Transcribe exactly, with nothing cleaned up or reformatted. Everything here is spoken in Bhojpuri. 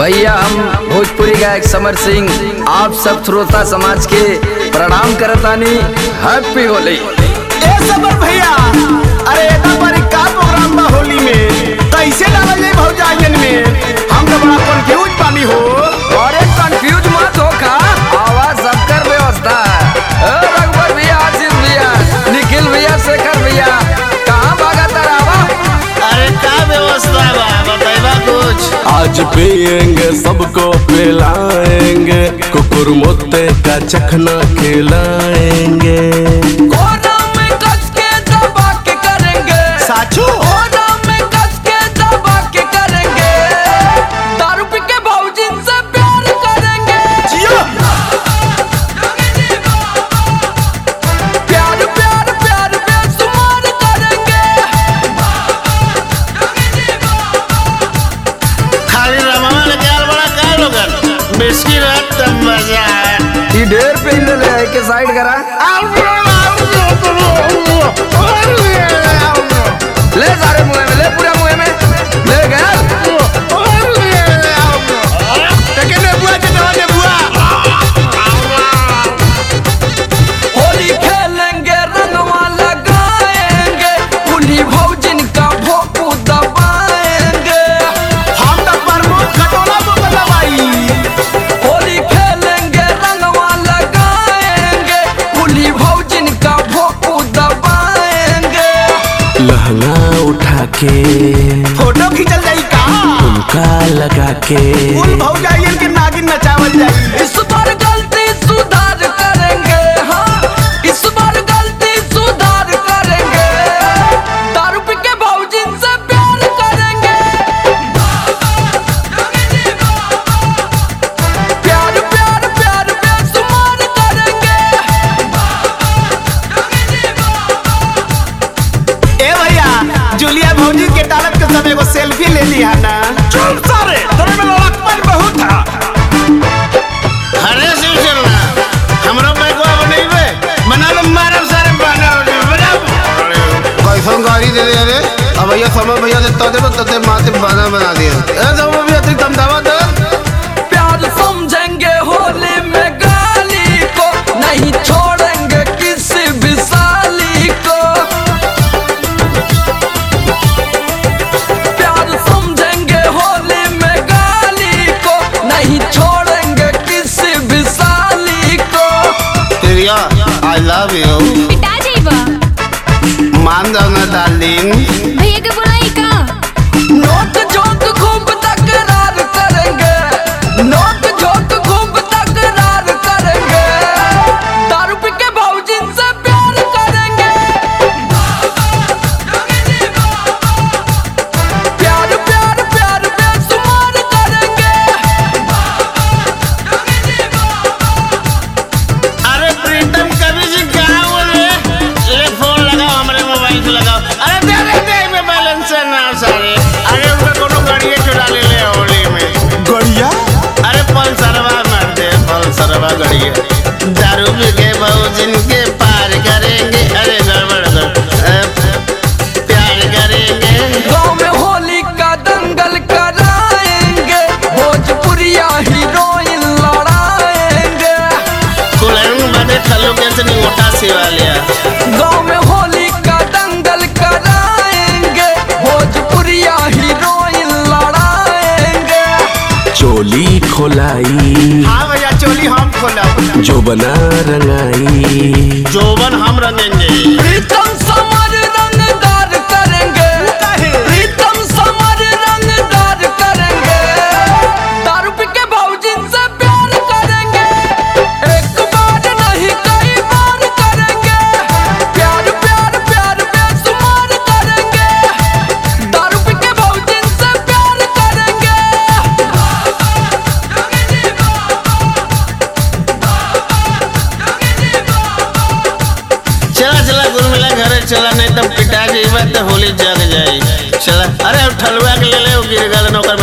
भैया हम भोजपुरी गायक समर सिंह आप सब श्रोता समाज के प्रणाम करतानी। हैप्पी होली। ए समर भैया, अरे एदा पर का प्रोग्राम बा होली में कैसे डालल जाई भौजाइयन में? हम तो बड़ा कंफ्यूज पानी हो। अरे कंफ्यूज मत हो का, आवाज सबकर व्यवस्था है। रघुवर भैया, आशीष भैया, निखिल भैया, शेखर भैया, कहाँ भागा तरावा? अरे का व्यवस्था बा बताइबा कुछ? आज पिएंगे सबको पिलाएंगे, कुकुर मोते का चखना खिलाएंगे। कोना में कस के दबा के करेंगे साचू कोना में कस के दबा के करेंगे। दारू पी के भौजिन से प्यार करेंगे। जियो प्यार प्यार प्यार बेसुमार करेंगे। खाली रमावा लेके आल बड़ा का लोगन बिस्की रात तब मजा है। ई ढेर पे ले के साइड करा। ले सारे मुंह में ले, पूरा मुंह में ले गया। तके बुआ के दवा बुआ। होली खेलेंगे, रंगवा लगाएंगे, उन्हीं भौजिन का भोंपू दबाएंगे। हम तो प्रमोद खटोला बोला भाई। होली खेलेंगे, रंगवा लगाएंगे, उन्हीं भौजिन का भोंपू दबाएंगे। लहंगा उठा के फोटो खींचल जाई का? झुमका लगा के फूल भौजाइयन के नागिन नचावल जाई। इस बार गलती सुधार करेंगे। हाँ, इस बार गलती सुधार करेंगे। दारू पी के भौजिन से प्यार करेंगे। प्यार प्यार प्यार बेसुमार करेंगे। ए भैया, जूलिया भौजी के डालत के समय एगो सेल्फी ले लिया ना। चुप सारे, तोरे में लड़कपन बहुत था। अरे शिव चलना हमरो बैगवा बनइबे बना लो मारब सारे बना बना। कैसन गाड़ी दे दे रे? अब भैया समय भैया देता दे तते माथे बना बना दिया। ए समय भैया तेरी दम दावा दे। प्यार समझेंगे होली में गाली को, नहीं छोड़ेंगे किसी भी साली को। प्यार समझेंगे होली में गाली को, नहीं छोड़ेंगे किसी भी साली को। तेरिया आई लव यू। पिटा जाइबा मान जाओ ना डार्लिंग। भैया के बुलाई का नोक झोंक खूब तकरार करेंगे। नोक झोंक खूब तकरार करेंगे। दारू पी के भौजिन से प्यार करेंगे। प्यार प्यार प्यार बेसुमार करेंगे। अरे प्रीतम कभी जी कहाँ हुए रे? ले फोन लगाओ हमारे मोबाइल से लगाओ। अरे दे दे दे में बैलेंस है ना सारे। अरे उनका कोनो गाड़िए चुरा ले ले होली में। गड़िया अरे पल्सरवा मार दे पल्सरवा गाड़िए। दारू पी के भौजिन के पार करेंगे। अरे गड़बड़ कर प्यार करेंगे। गाँव में होली का दंगल कराएंगे। भोजपुरिया हीरोइन लड़ाएंगे। कुलन बने खल्लू कैसे नहीं उठा सिवा लिया। गाँव में होली का दंगल कराएंगे। भोजपुरिया हीरोइन लड़ाएंगे। चोली खोलाई हाँ भैया, चोली हम खोला। जो बना रंगाई। जोबन हम रंगेंगे। प्रीतम समर रंगदार करेंगे। प्रीतम समर रंगदार करेंगे। दारू पी के भौजिन से प्यार करेंगे। एक बार नहीं कई बार करेंगे। प्यार प्यार प्यार बेसुमार करेंगे। दारू पी के भौजिन से प्यार करेंगे। चला चला गुरु मिला घरे चला नहीं तब पिटा जाइबा तो होली जग जाई। चला अरे ठलुआ के ले ले गिर गल नौकर